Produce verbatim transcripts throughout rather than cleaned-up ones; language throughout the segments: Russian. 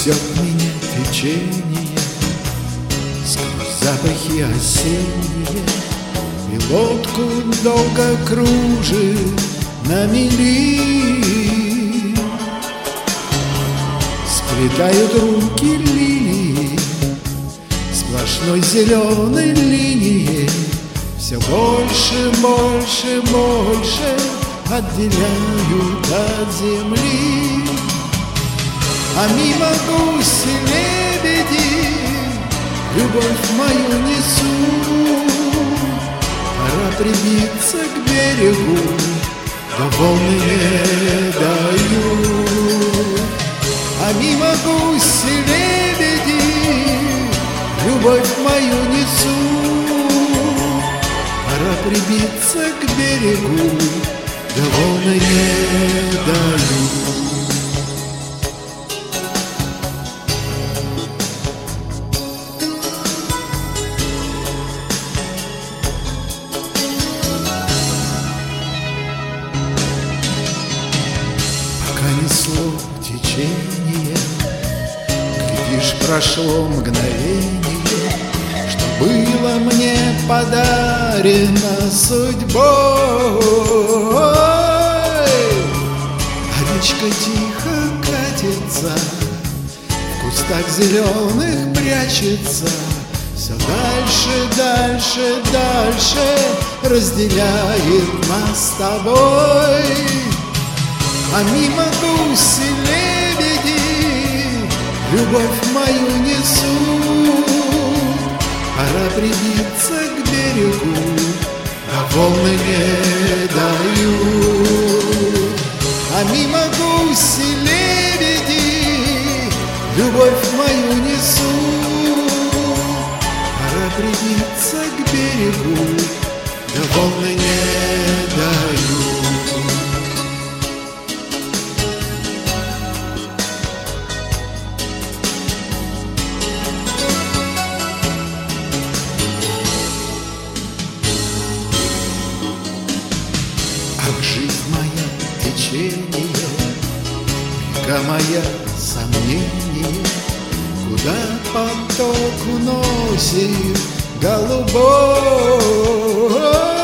Несет меня течение сквозь запахи осенние, и лодку долго кружит на мели. Сплетают руки лилии сплошной зеленой линией, все больше, больше, больше отделяют от земли. А мимо гуси-лебеди любовь мою несут. Пора прибиться к берегу, да волны не дают. А мимо гуси-лебеди любовь мою несут. Пора прибиться к берегу, да волны не дают. Несло течение, глядишь, прошло мгновение, что было мне подарено судьбой. А речка тихо катится, в кустах зеленых прячется, все дальше, дальше, дальше разделяет нас с тобой. А мимо гуси-лебеди любовь мою несут. Пора прибиться к берегу, а волны не дают. А мимо гуси-лебеди любовь мою несут. Пора прибиться к берегу, да волны не дают. Ах, жизнь моя, течение, река моя, сомнение, куда поток уносит голубой.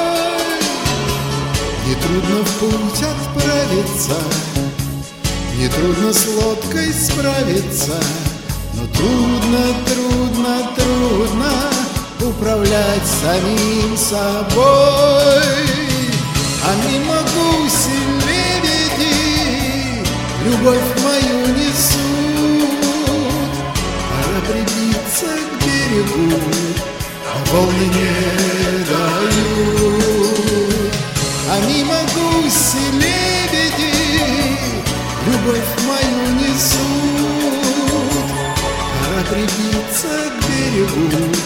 Нетрудно в путь отправиться, нетрудно с лодкой справиться, но трудно, трудно, трудно управлять самим собой. А мимо гуси-лебеди любовь мою несут. Пора прибиться к берегу, а волны не дают. А мимо гуси-лебеди любовь мою несут. Пора прибиться к берегу,